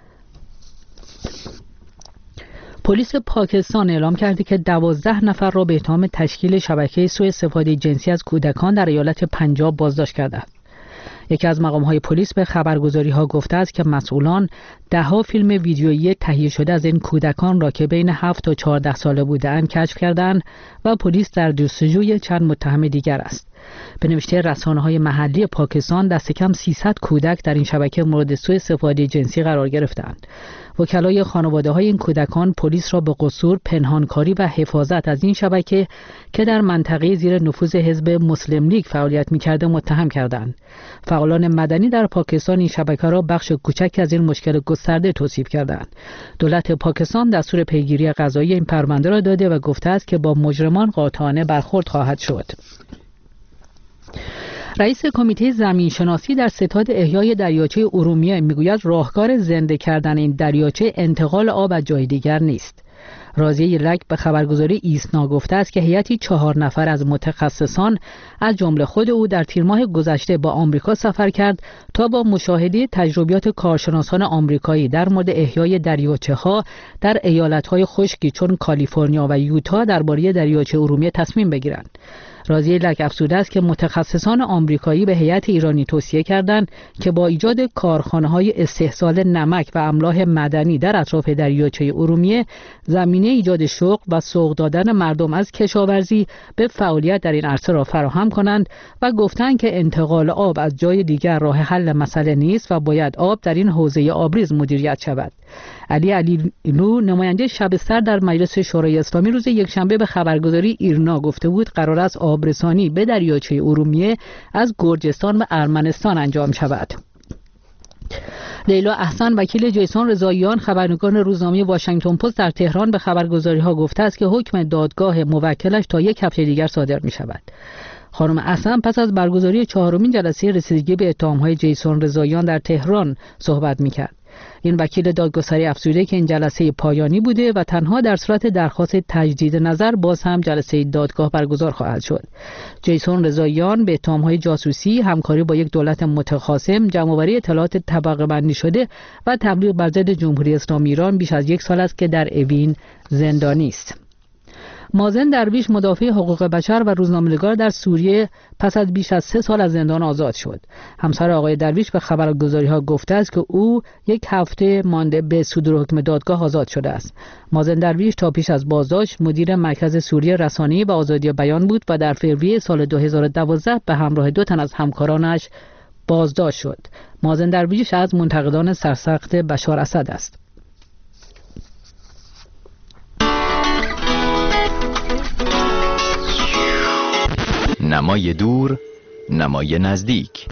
پلیس پاکستان اعلام کرده که دوازده نفر را به اتهام تشکیل شبکه سوء استفاده جنسی از کودکان در ایالت پنجاب بازداشت کرده است. یکی از مقام‌های پلیس به خبرگزاری‌ها گفته است که مسئولان ده‌ها فیلم ویدیویی تهیه شده از این کودکان را که بین هفت تا چهارده ساله بودند کشف کردند و پلیس در جستجوی چند متهم دیگر است. به نوشته رسانه‌های محلی پاکستان دست کم سیصد کودک در این شبکه مورد سوء استفاده جنسی قرار گرفتند. وکلای خانواده‌های این کودکان پلیس را به قصور، پنهانکاری و حفاظت از این شبکه که در منطقه زیر نفوذ حزب مسلم لیگ فعالیت می‌کرده متهم کردند. فعالان مدنی در پاکستان این شبکه را بخش کوچکی از این مشکل گسترده توصیف کردند. دولت پاکستان دستور پیگیری قضایی این پرونده را داده و گفته است که با مجرمان قاطعانه برخورد خواهد شد. رئیس کمیته زمینشناسی در ستاد احیای دریاچه ارومیه میگوید راهکار زنده کردن این دریاچه انتقال آب از جای دیگر نیست. راضیه لک به خبرگزاری ایسنا گفته است که هیئتی چهار نفر از متخصصان از جمله خود او در تیر ماه گذشته با آمریکا سفر کرد تا با مشاهده تجربیات کارشناسان آمریکایی در مورد احیای دریاچه‌ها در ایالت‌های خشکی چون کالیفرنیا و یوتا درباره دریاچه ارومیه تصمیم بگیرند. راضیه لک افزوده است که متخصصان آمریکایی به هیئت ایرانی توصیه کردند که با ایجاد کارخانه‌های استحصال نمک و املاح معدنی در اطراف دریاچه ارومیه زمینه ایجاد شغل و سوق دادن مردم از کشاورزی به فعالیت در این عرصه را فراهم کنند و گفتند که انتقال آب از جای دیگر راه حل مسئله نیست و باید آب در این حوزه آبریز مدیریت شود. علی علیلو نماینده شبستر در مجلس شورای اسلامی روز یکشنبه به خبرگزاری ایرنا گفته بود قرار است آبرسانی به دریاچه ارومیه از گرجستان و ارمنستان انجام شود. لیلا احسن وکیل جیسون رضاییان خبرنگار روزنامه واشنگتن پست در تهران به خبرگزاری‌ها گفته است که حکم دادگاه موکلش تا یک هفته دیگر صادر می شود. خانم احسن پس از برگزاری چهارمین جلسه رسیدگی به اتهام‌های جیسون رضاییان در تهران صحبت می‌کرد. این وکیل دادگستری افزوده که این جلسه پایانی بوده و تنها در صورت درخواست تجدید نظر باز هم جلسه دادگاه برگزار خواهد شد. جیسون رضاییان به اتهام‌های جاسوسی، همکاری با یک دولت متخاصم، جمع‌آوری اطلاعات طبقه بندی شده و تبلیغ بر ضد جمهوری اسلامی ایران بیش از یک سال است که در اوین زندانی است. مازن درویش مدافع حقوق بشر و روزنامه‌نگار در سوریه پس از بیش از سه سال از زندان آزاد شد. همسر آقای درویش به خبرگزاری‌ها گفته است که او یک هفته مانده به صدور حکم دادگاه آزاد شده است. مازن درویش تا پیش از بازداشت مدیر مرکز سوریه رسانه‌ای و آزادی بیان بود و در فوریه سال دو هزار و دوازده به همراه دو تن از همکارانش بازداشت شد. مازن درویش از منتقدان سرسخت بشار اسد است. نمای دور، نمای نزدیک.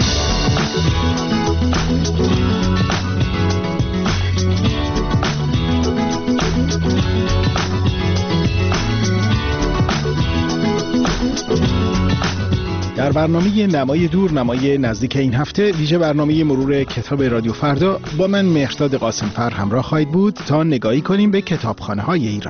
در برنامه نمای دور نمای نزدیک این هفته ویژه برنامه مرور کتاب رادیو فردا با من مهرداد قاسمفر همراه خواهید بود تا نگاهی کنیم به کتابخانه‌های ایران.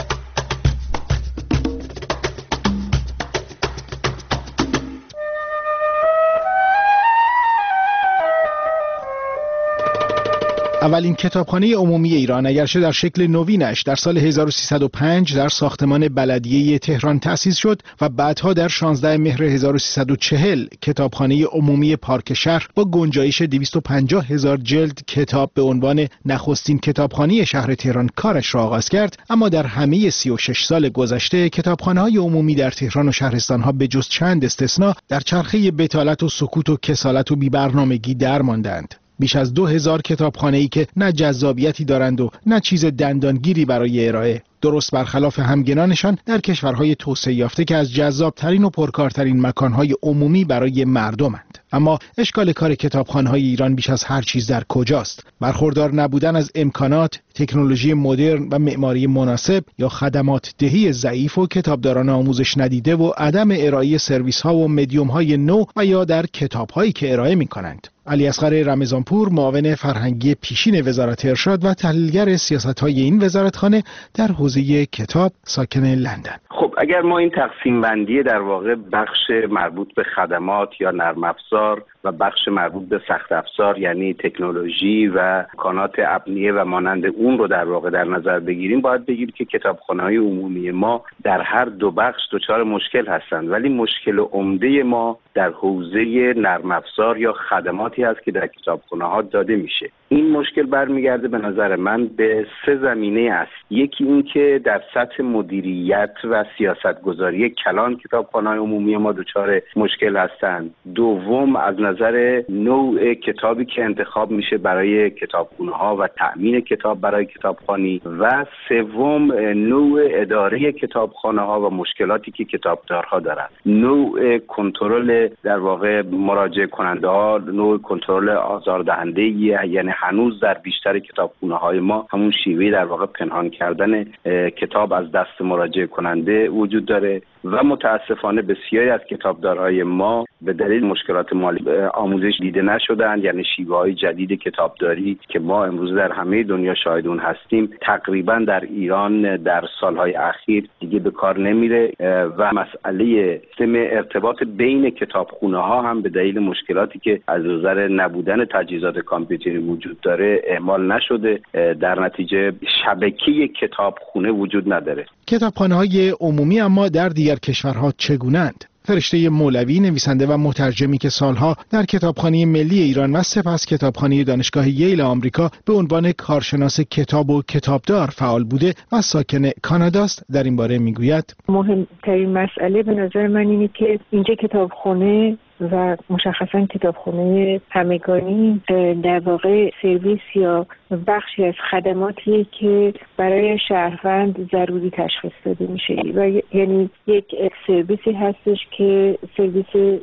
اولین کتابخانه عمومی ایران اگرچه در شکل نوینش در سال هزار و سیصد و پنج در ساختمان بلدیه تهران تأسیس شد و بعدها در شانزده مهر هزار و سیصد و چهل کتابخانه عمومی پارک شهر با گنجایش دویست و پنجاه هزار جلد کتاب به عنوان نخستین کتابخانه شهر تهران کارش را آغاز کرد، اما در همه سی و شش سال گذشته کتابخانه‌های عمومی در تهران و شهرستان‌ها به جز چند استثناء در چرخه بتالت و سکوت و کسالت و بی‌برنامگی درماندند. بیش از دو هزار کتابخانه‌ای که نه جذابیتی دارند و نه چیز دندانگیری برای ارائه، درست برخلاف همگنانشان در کشورهای توسعه یافته که از جذابترین و پرکارترین مکانهای عمومی برای مردمند. اما اشکال کار کتابخانه‌های ایران بیش از هر چیز در کجاست؟ برخوردار نبودن از امکانات، تکنولوژی مدرن و معماری مناسب یا خدمات دهی ضعیف و کتابداران آموزش ندیده و عدم ارائه سرویس‌ها و مدیوم‌های نو و یا در کتاب‌هایی که ارائه می‌کنند. علی اصغر رمضانپور، معاون فرهنگی پیشین وزارت ارشاد و تحلیلگر سیاست‌های این وزارتخانه در حوزه کتاب، ساکن لندن. خب اگر ما این تقسیم بندی در واقع بخش مربوط به خدمات یا نرم افزار و بخش مربوط به سخت افزار یعنی تکنولوژی و امکانات ابنیه و مانند اون رو در واقع در نظر بگیریم، باید بگیم که کتابخانه‌های عمومی ما در هر دو بخش دچار مشکل هستند، ولی مشکل عمده ما در حوزه نرم افزار یا خدماتی هست که در کتابخانه‌ها داده میشه. این مشکل برمیگرده به نظر من به سه زمینه است. یکی این که در سطح مدیریت و سیاستگذاری کلان کتابخانه‌های عمومی ما دچار مشکل هستند. دوم از نظر نوع کتابی که انتخاب میشه برای کتابخانه‌ها و تأمین کتاب برای کتابخوانی، و سوم نوع اداره کتابخانه‌ها و مشکلاتی که کتابدارها دارند. نوع کنترل در واقع مراجعه کننده ها، نوع کنترل آزاردهنده، یعنی هنوز در بیشتر کتابخانه‌های ما همون شیوه در واقع پنهان کردن کتاب از دست مراجعه کننده وجود داره و متاسفانه بسیاری از کتابدارهای ما به دلیل مشکلات مالی آموزش دیده نشدن، یعنی شیوه‌های جدید کتابداری که ما امروز در همه دنیا شاهد اون هستیم تقریبا در ایران در سالهای اخیر دیگه به کار نمیره و مسئله سیستم ارتباط بین کتابخانه‌ها هم به دلیل مشکلاتی که از نظر نبودن تجهیزات کامپیوتری وجود داره اعمال نشده، در نتیجه شبکه کتابخانه وجود نداره. کتابخانه‌های عمومی اما در دیگر کشورها چگونه‌اند؟ فرشته مولوی، نویسنده و مترجمی که سالها در کتابخانه ملی ایران و سپس کتابخانه دانشگاه ییل آمریکا به عنوان کارشناس کتاب و کتابدار فعال بوده و ساکن کاناداست، در این باره میگوید: مهمترین مسئله به نظر من اینه که اینجا کتابخانه و مشخصا کتابخانه همگانی در واقع سرویس یا بخشی از خدماتیه که برای شهروند ضروری تشخیص داده میشه و یعنی یک سرویسی هستش که سرویس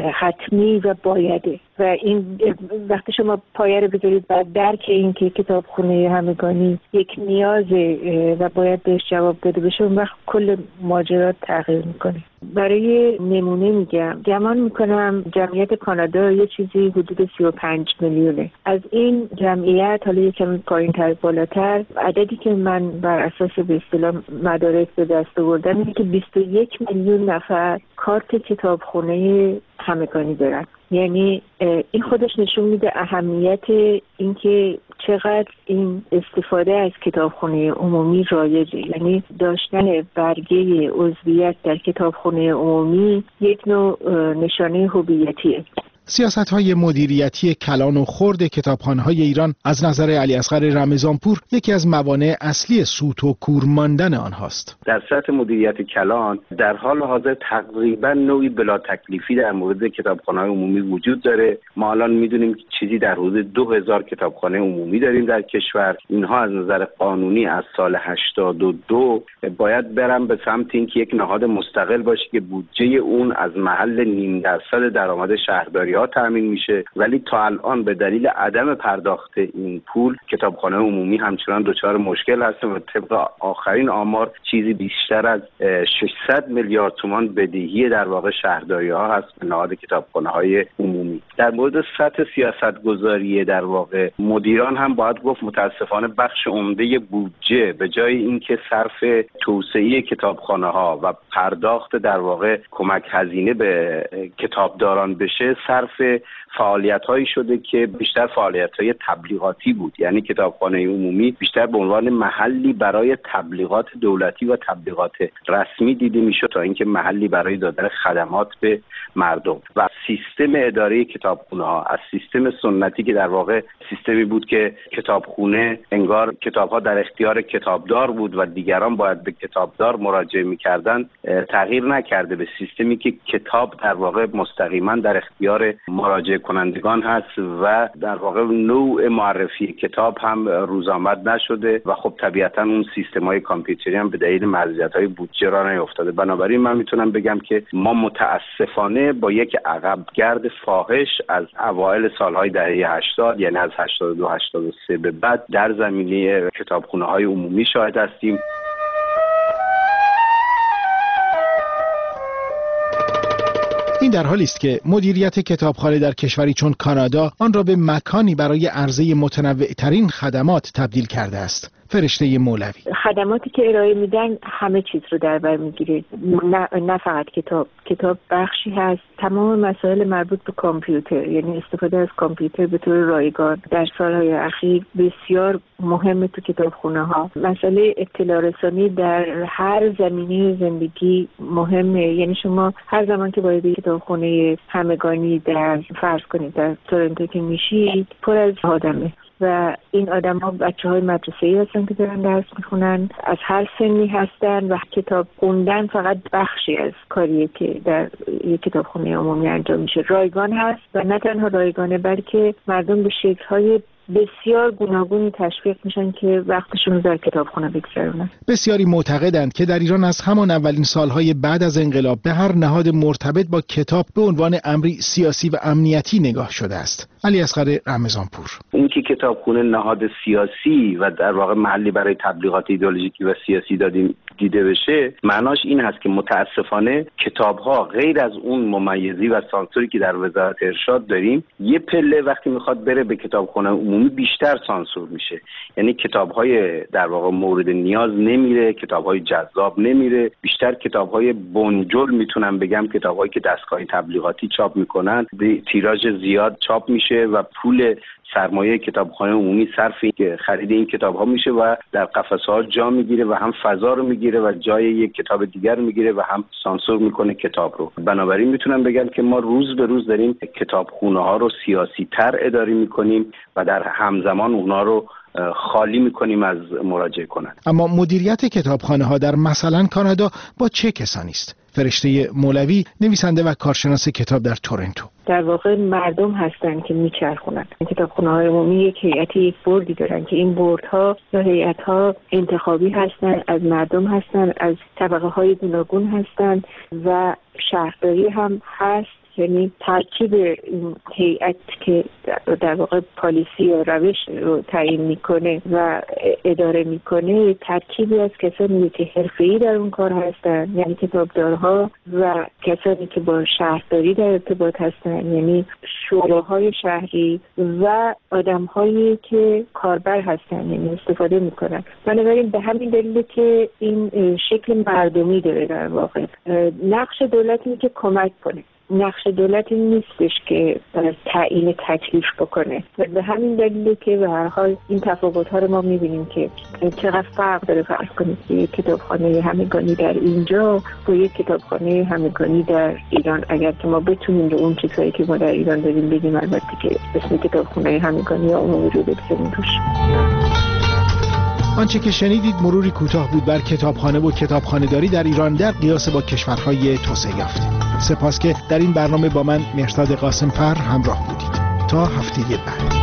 حتمی و بایده و این وقتی شما پایه رو بذارید بر درک این که کتابخانه همگانی یک نیازه و باید بهش جواب داده بشه، اون وقت کل ماجرا تغییر میکنه. برای نمونه میگم، گمان میکنم جمعیت کانادا یه چیزی حدود سی و پنج میلیونه. از این جمعیت، حالا یکم پایین تر بالاتر، عددی که من بر اساس به اصطلاح مدارک به دست آوردم اینه که بیست و یک میلیون نفر کارت کتابخانه همگانی دارن. یعنی این خودش نشون میده اهمیت اینکه چقدر این استفاده از کتابخونه عمومی رایجه. یعنی داشتن برگه عضویت در کتابخونه عمومی یک نوع نشانه هویتیه. سیاست‌های مدیریتی کلان و خرد کتابخانه‌های ایران از نظر علیاصغر رمضانپور یکی از موانع اصلی سوت و کور ماندن آنهاست. در سطح مدیریت کلان در حال حاضر تقریبا نوعی بلا تکلیفی در مورد کتابخانه‌های عمومی وجود داره. ما الان می‌دونیم که چیزی در حدود دو هزار کتابخانه عمومی داریم در کشور. اینها از نظر قانونی از سال هشتاد و دو باید برن به سمت اینکه یک نهاد مستقل باشه که بودجه اون از محل نیم درصد درآمد شهرداری ها تامین میشه، ولی تا الان به دلیل عدم پرداخت این پول کتابخانه عمومی همچنان دچار مشکل هست و طبق آخرین آمار چیزی بیشتر از ششصد میلیارد تومان بدهی در واقع شهرداری ها هست به نهاد کتابخانه های عمومی. در مورد سطح سیاست گذاری در واقع مدیران هم باید گفت متاسفانه بخش عمده بودجه به جای اینکه صرف توسعه کتابخانه ها و پرداخت در واقع کمک هزینه به کتابداران بشه صرف فعالیت‌هایی شده که بیشتر فعالیت‌های تبلیغاتی بود. یعنی کتابخانه عمومی بیشتر به عنوان محلی برای تبلیغات دولتی و تبلیغات رسمی دیده میشد تا اینکه محلی برای دادن خدمات به مردم. و سیستم اداره کتابخانه‌ها از سیستم سنتی که در واقع سیستمی بود که کتابخونه انگار کتاب‌ها در اختیار کتابدار بود و دیگران باید به کتابدار مراجعه می‌کردند تغییر نکرده به سیستمی که کتاب در واقع مستقیما در اختیار مراجعه کنندگان هست و در واقع نوع معرفی کتاب هم روزآمد نشده و خب طبیعتا اون سیستم‌های کامپیوتری هم به دلیل محدودیت‌های بودجه راه نیفتاده. بنابراین من میتونم بگم که ما متاسفانه با یک عقبگرد فاحش از اوایل سالهای دهه هشتاد یعنی از هشتاد و دو هشتاد و سه به بعد در زمینه کتابخانه‌های عمومی شاهد هستیم. این در حالی است که مدیریت کتابخانه در کشوری چون کانادا آن را به مکانی برای عرضه متنوع‌ترین خدمات تبدیل کرده است. فرشته مولوی: خدماتی که ارائه میدن همه چیز رو در بر میگیره، نه, نه فقط کتاب. کتاب بخشی هست. تمام مسائل مربوط به کامپیوتر، یعنی استفاده از کامپیوتر به طور رایگان در سالهای اخیر بسیار مهمه تو کتابخونه ها. مسئله اطلاع رسانی در هر زمینه زندگی مهمه. یعنی شما هر زمان که وارد کتابخونه همگانی در فرض کنید در تورنتو که میشید پر از آدمه و این آدم ها بچه های مدرسه‌ای هستن که دارن درس میخونن، از هر سنی هستن و کتاب خوندن فقط بخشی از کاریه که در یک کتابخونه عمومی انجام میشه. رایگان هست و نه تنها رایگانه بلکه مردم به شکل‌های بسیار گوناگونی تشویق میشن که وقتشون رو در کتابخونه بگذرونن. بسیاری معتقدند که در ایران از همان اولین سالهای بعد از انقلاب به هر نهاد مرتبط با کتاب به عنوان امری سیاسی و امنیتی نگاه شده است. علیاصغر رمضانپور: اینکه کتابخونه نهاد سیاسی و در واقع محلی برای تبلیغات ایدئولوژیکی و سیاسی دادیم دیده بشه معناش این هست که متاسفانه کتاب‌ها غیر از اون ممیزی و سانسوری که در وزارت ارشاد داریم یه پله وقتی میخواد بره به کتابخونه عمومی بیشتر سانسور میشه. یعنی کتاب‌های در واقع مورد نیاز نمیره، کتاب‌های جذاب نمیره، بیشتر کتاب‌های بنجل میتونم بگم کتاب‌هایی که دستگاه تبلیغاتی چاپ میکنن به تیراژ زیاد چاپ میشه و پول سرمایه کتابخانه عمومی صرف خرید این کتاب‌ها میشه و در قفسه‌ها جا میگیره و هم فضا رو میگیره و جای یک کتاب دیگر رو میگیره و هم سانسور میکنه کتاب رو. بنابراین میتونم بگم که ما روز به روز داریم کتابخونه‌ها رو سیاسی تر اداره میکنیم و در همزمان اونها رو خالی میکنیم از مراجعه کنند. اما مدیریت کتابخانه ها در مثلا کانادا با چه کسانی است؟ فرشته مولوی، نویسنده و کارشناس کتاب در تورنتو: در واقع مردم هستن که میچرخونن. کتابخانه‌های عمومی یک هیئتی یک بوردی دارن که این بوردها یا هیئت‌ها انتخابی هستن، از مردم هستن، از طبقه‌های گوناگون هستن و شهرداری هم هست. یعنی ترکیب این هیئت که در واقع پالیسی یا روش رو تعیین میکنه و اداره میکنه ترکیبی از کسانی که حرفه‌ای در اون کار هستن، یعنی کتابدارها، و کسانی که با شهرداری در ارتباط هستن، یعنی شوراهای شهری، و آدم‌هایی که کاربر هستن، یعنی استفاده میکنن. بنابراین به همین دلیل که این شکل مردمی داره در واقع. نقش دولت اینه که کمک کنه نقش دولت این نیستش که تعیین تکلیف بکنه و به همین دلیله که به هر حال این تفاوت‌ها رو ما می‌بینیم که چقدر فرق داره. فرض کنید که یک کتابخانه همگانی در اینجا با یک کتابخانه همگانی در ایران، اگر که ما بتونیم به اون چیزایی که ما در ایران داریم بگیم، البته که اسم کتابخانه همگانی یا عمومی رو بگذاریم روش. آنچه که شنیدید مروری کوتاه بود بر کتابخانه و کتابخانه‌داری در ایران در قیاس با کشورهای توسعه یافته. سپاس که در این برنامه با من مهرداد قاسم‌فر همراه بودید. تا هفته بعد.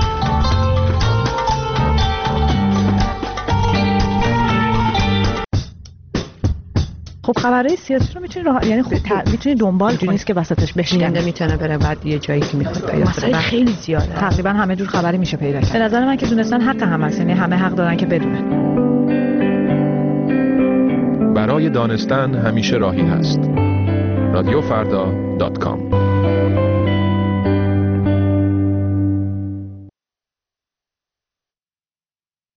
خب خبرهای سیاسی رو میتونی راه... یعنی خب میتونی دنبال کنی، نیست که وسطش بشکنه، میتونه بره بعد یه جایی که میخواد پیدا کنه. خیلی زیاده، تقریبا همه جور خبری میشه پیدا کرد. به نظر من که دونستن حق هم هست، یعنی همه حق دارن که بدونن. برای دانستن همیشه راهی هست. رادیو فردا دات کام